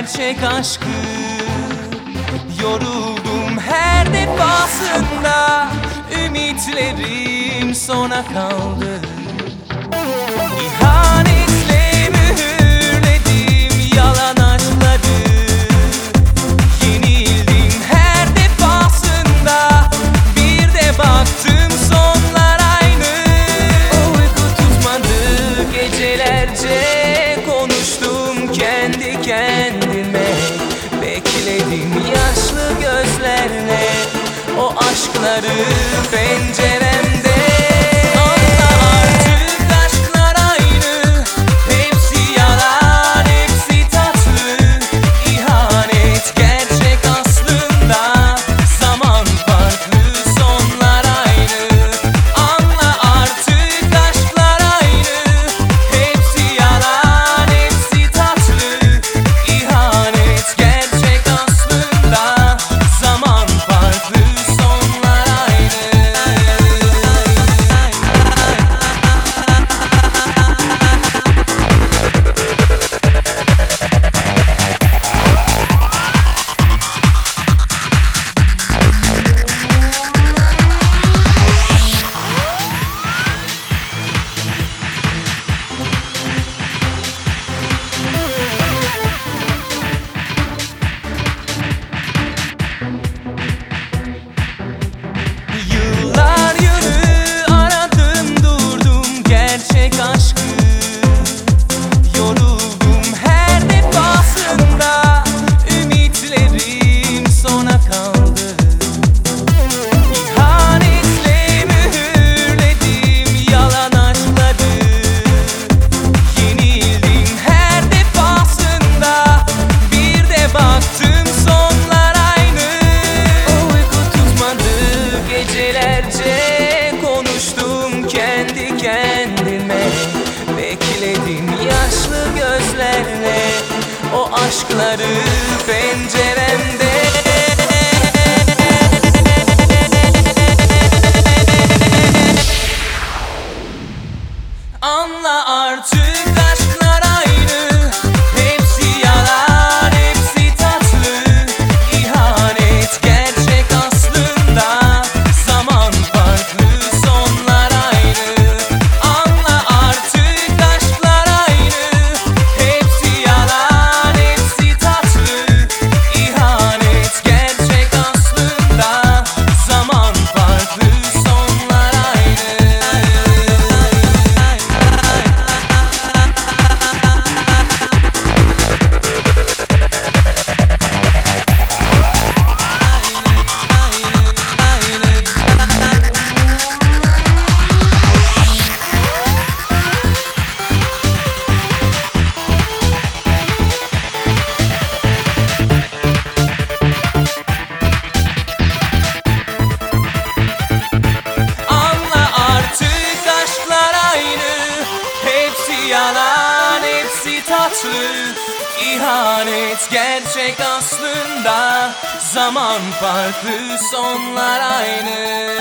gerçek aşkı. Yoruldum her defasında, ümitlerim sona kaldı. İhanetle mühürledim yalan aşkları. Yenildim her defasında, bir de baktım sonlar aynı. Uyku tutmadı gecelerce, konuştum kendi kendime. Bekledim yaşlı gözlerle o aşkları penceremde. Konuştum kendi kendime. Bekledim yaşlı gözlerle o aşkları penceremde. Anla artık aşklar aynı, hepsi yalan, hepsi tatlı. İhanet gerçek aslında, zaman farklı, sonlar aynı. Anla artık aşklar aynı, hepsi yalan, hepsi tatlı. İhanet gerçek aslında, zaman farklı, sonlar aynı. Yalan, hepsi tatlı. İhanet gerçek aslında, zaman farklı, sonlar aynı.